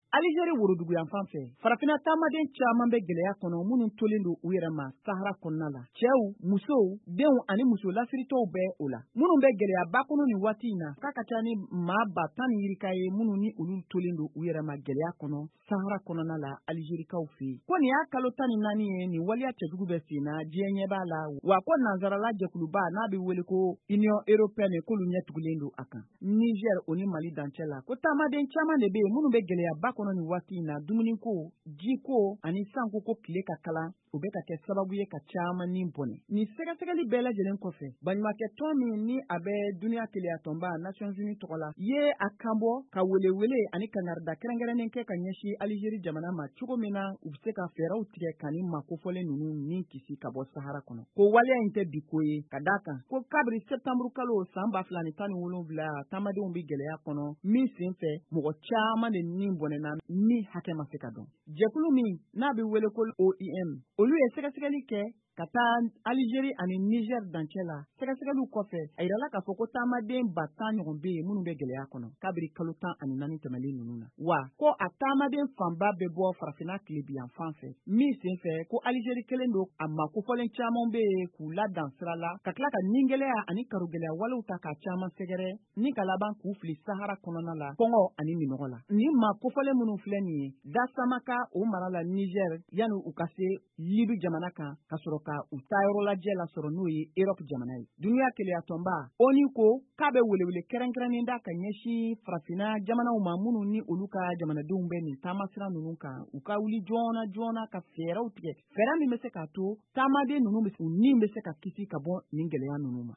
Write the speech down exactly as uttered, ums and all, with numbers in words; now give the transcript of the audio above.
Alizeri woroduguyan fan fɛ farafina taamaden caaman bɛ gwɛlɛya kɔnɔ minnu tolen don u yɛrɛ ma Sahara kɔnɔna la. Cɛw, musow, denw ani muso lasiritɔw bɛ o la. Minnu bɛ gwɛlɛyaba kɔnɔ ni waati in na k'a ka ca ni maa ba tan ni yirika ye minnu ni olu tolen don u yɛrɛ ma gwɛlɛya kɔnɔ Sahara kɔnɔna la Alizerikaw fɛ yen. Ko nin y'a kalo tan ni naani ye nin waliya cɛjugu bɛ sen na diɲɛ ɲɛ b'a la wa ko nansarala jɛkuluba n'a bɛ wele ko Union Européenne k'olu ɲɛtugulen don a kan. Niger o ni Mali dancɛ la ko taamaden caaman de bɛ yen minnu bɛ gwɛlɛyaba kɔnɔ ni waati in na dumuniko, jiko ani sanko ko tile ka kalan o bɛ ka kɛ sababu ye ka caaman ni bɔnɛ. Nin sɛgɛsɛgɛli bɛɛ lajɛlen kɔfɛ baɲumankɛ tɔn min ni a bɛ duniya keleya tɔnba Nations Unies tɔgɔ la ye a kanbɔ ka welewele ani kangarida kɛrɛnkɛrɛnnen kɛ ka ɲɛsin Alizeri jamana ma cogo min na u bɛ se ka fɛɛrɛw tigɛ ka ni makofɔlen ninnu ni kisi ka bɔ Sahara kɔnɔ. Ko waleya in tɛ bi ko ye ka d'a kan ko kabiri septembre kalo san ba fila ni tan ni wolonwula taamadenw bɛ gwɛlɛya kɔnɔ min sen fɛ mɔgɔ caaman de ni bɔnɛna min hakɛ ma se ka dɔn. Jɛkulu min n'a bɛ wele ko O I M olu ye sɛgɛsɛgɛli kɛ ka taa Alizeri ani Niger dancɛ la. Sɛgɛsɛgɛliw kɔfɛ a yirala k'a fɔ ko taamaden ba tan ɲɔgɔn bɛ yen minnu bɛ gwɛlɛya kɔnɔ kabiri kalo tan ani naani tɛmɛlen ninnu na. Wa ko a taamaden fanba bɛ bɔ farafina tilebiyan fan fɛ min sen fɛ ko Alizeri kelen don a makofɔlen caaman bɛ yen k'u ladan sira la ka tila ka nigɛlɛya ani karogɛlɛya walew ta k'a caaman sɛgɛrɛ ni ka laban k'u fili Sahara kɔnɔna la kɔngɔ ani minɔgɔ la. Nin makofɔlen minnu filɛ nin ye Dasamaka o mara la Niger yanni u ka se Libi jamana kan ka sɔrɔ ka u taayɔrɔ lajɛ la sɔrɔ n'o ye Europe jamana ye. Duniya keleya tɔnba O N U ko k'a bɛ welewele kɛrɛnkɛrɛnnen da ka ɲɛsin farafina jamanaw ma minnu ni olu ka jamanadenw bɛ nin taamasira ninnu kan u ka wuli joona joona ka fɛɛrɛw tigɛ fɛɛrɛ min bɛ se k'a to taamaden ninnu bɛ ni bɛ se ka kisi ka bɔ nin gwɛlɛya ninnu ma.